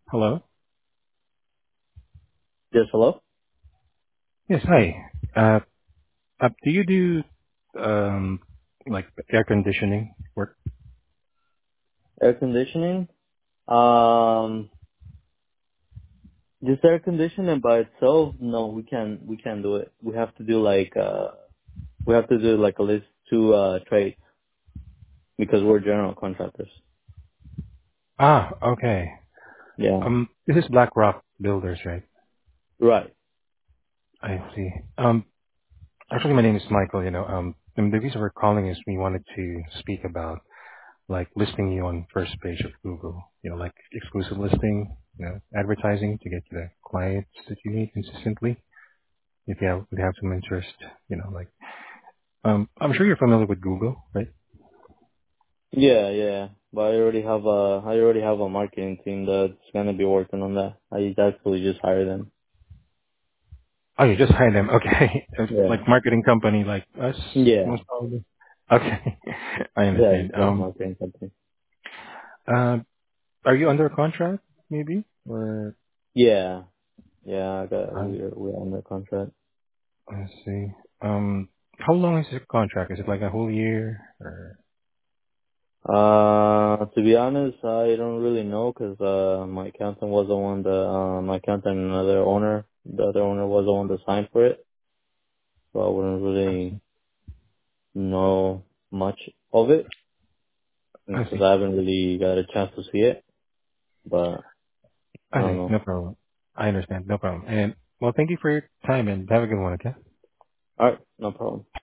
Hello? Yes, hello? Yes, hi. Do you do, um, like air conditioning work? Air conditioning? Um, just air conditioning by itself? No, we can't do it. We have to do like at least two, trades because we're general contractors. Ah, okay. Yeah. This is BlackRock Builders, right? Right. I see. Actually, my name is Michael, and the reason we're calling is we wanted to speak about, like, listing you on first page of Google, like exclusive listing, advertising to get you the clients that you need consistently. If you would have some interest, I'm sure you're familiar with Google, right? Yeah, yeah. But I already have a marketing team that's gonna be working on that. I actually just hired them. Oh, you just hired them. Okay. Yeah. Like marketing company like us, Yeah. most probably. Okay. I Yeah, understand. just a marketing company. Uh, are you under a contract maybe? Or, Yeah. Yeah, uh, we're under contract. let's see. How long is the contract? Is it like a whole year or? To be honest, I don't really know because my accountant was the one that my accountant and the other owner was the one that signed for it, so I wouldn't I really see. know much of it I because see. I haven't really got a chance to see it. But I I don't see. know. No problem. I understand. No problem. And well, thank you for your time and have a good one. Okay. All right, no problem.